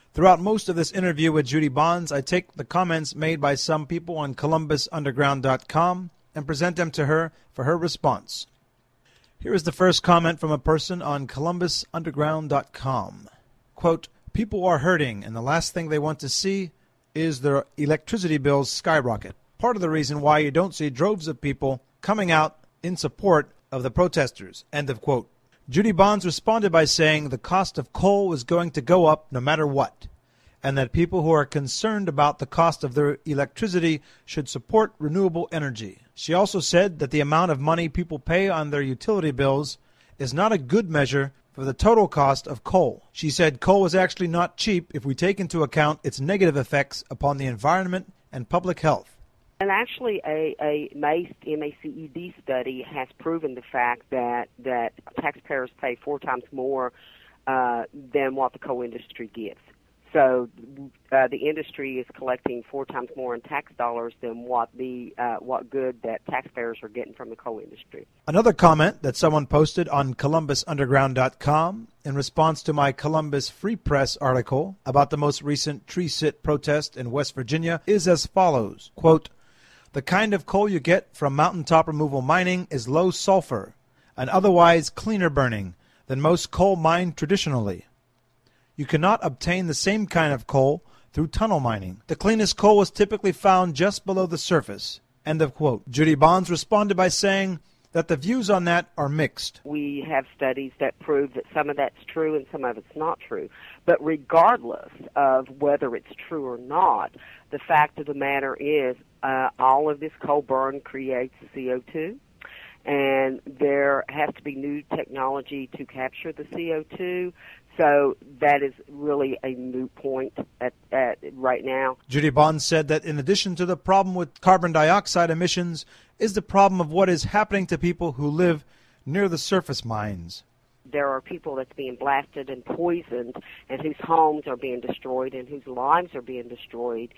Throughout most of this interview with Judy Bonds, I take the comments made by some people on ColumbusUnderground.com and present them to her for her response. Here is the first comment from a person on ColumbusUnderground.com. Quote, people are hurting, and the last thing they want to see is their electricity bills skyrocket. Part of the reason why you don't see droves of people coming out in support of the protesters. End of quote. Judy Bonds responded by saying the cost of coal is going to go up no matter what, and that people who are concerned about the cost of their electricity should support renewable energy. She also said that the amount of money people pay on their utility bills is not a good measure for the total cost of coal. She said coal is actually not cheap if we take into account its negative effects upon the environment and public health. And actually, a MACED study has proven the fact that taxpayers pay 4 times more than what the coal industry gives. So the industry is collecting 4 times more in tax dollars than what good that taxpayers are getting from the coal industry. Another comment that someone posted on ColumbusUnderground.com in response to my Columbus Free Press article about the most recent tree sit protest in West Virginia is as follows. Quote, the kind of coal you get from mountaintop removal mining is low sulfur and otherwise cleaner burning than most coal mined traditionally. You cannot obtain the same kind of coal through tunnel mining. The cleanest coal is typically found just below the surface. End of quote. Judy Bonds responded by saying that the views on that are mixed. We have studies that prove that some of that's true and some of it's not true. But regardless of whether it's true or not, the fact of the matter is all of this coal burn creates CO2, and there has to be new technology to capture the CO2. So that is really a moot point at right now. Judy Bonds said that in addition to the problem with carbon dioxide emissions is the problem of what is happening to people who live near the surface mines. There are people that's being blasted and poisoned and whose homes are being destroyed and whose lives are being destroyed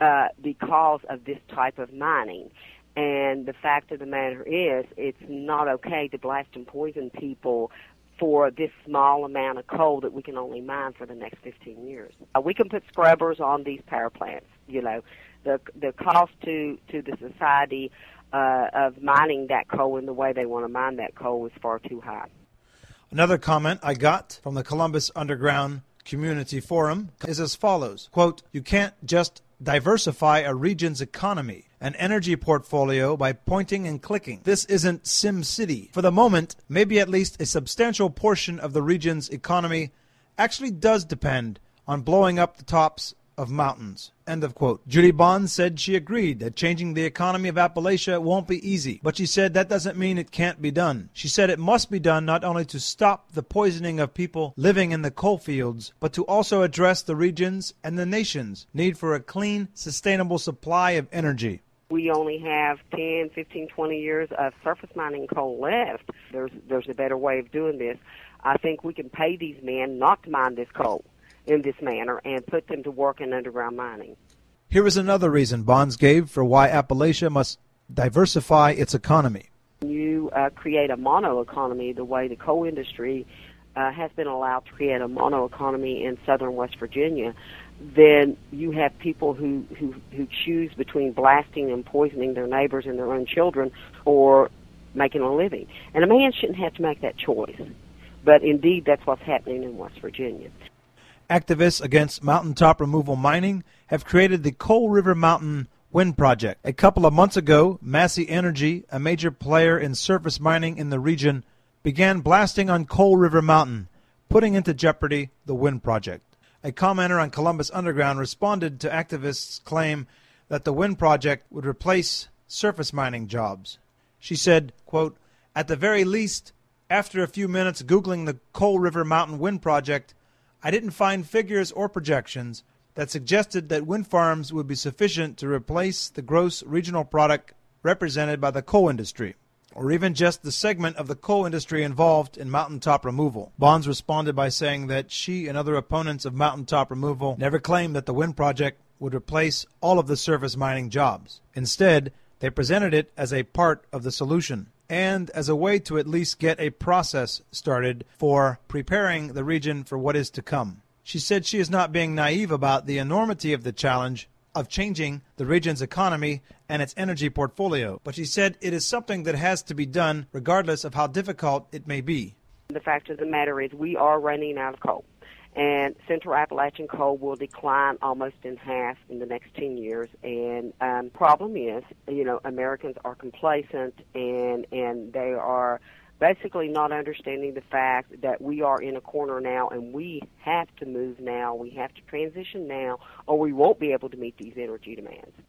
because of this type of mining. And the fact of the matter is it's not okay to blast and poison people for this small amount of coal that we can only mine for the next 15 years. We can put scrubbers on these power plants. You know, the cost to the society of mining that coal in the way they want to mine that coal is far too high. Another comment I got from the Columbus Underground Community Forum is as follows. Quote, you can't just diversify a region's economy, an energy portfolio by pointing and clicking. This isn't Sim City. For the moment, maybe at least a substantial portion of the region's economy actually does depend on blowing up the tops of mountains. End of quote. Judy Bonds said she agreed that changing the economy of Appalachia won't be easy, but she said that doesn't mean it can't be done. She said it must be done not only to stop the poisoning of people living in the coal fields, but to also address the region's and the nation's need for a clean, sustainable supply of energy. We only have 10, 15, 20 years of surface mining coal left. There's a better way of doing this. I think we can pay these men not to mine this coal in this manner and put them to work in underground mining. Here is another reason Bonds gave for why Appalachia must diversify its economy. You create a mono economy the way the coal industry has been allowed to create a mono economy in southern West Virginia, then you have people who choose between blasting and poisoning their neighbors and their own children or making a living. And a man shouldn't have to make that choice. But indeed, that's what's happening in West Virginia. Activists against mountaintop removal mining have created the Coal River Mountain Wind Project. A couple of months ago, Massey Energy, a major player in surface mining in the region, began blasting on Coal River Mountain, putting into jeopardy the wind project. A commenter on Columbus Underground responded to activists' claim that the wind project would replace surface mining jobs. She said, quote, at the very least, after a few minutes Googling the Coal River Mountain Wind Project, I didn't find figures or projections that suggested that wind farms would be sufficient to replace the gross regional product represented by the coal industry, or even just the segment of the coal industry involved in mountaintop removal. Bonds responded by saying that she and other opponents of mountaintop removal never claimed that the wind project would replace all of the surface mining jobs. Instead, they presented it as a part of the solution, and as a way to at least get a process started for preparing the region for what is to come. She said she is not being naive about the enormity of the challenge of changing the region's economy and its energy portfolio, but she said it is something that has to be done regardless of how difficult it may be. The fact of the matter is we are running out of coal, and Central Appalachian coal will decline almost in half in the next 10 years. And problem is, Americans are complacent, and they are basically not understanding the fact that we are in a corner now, and we have to move now, we have to transition now, or we won't be able to meet these energy demands.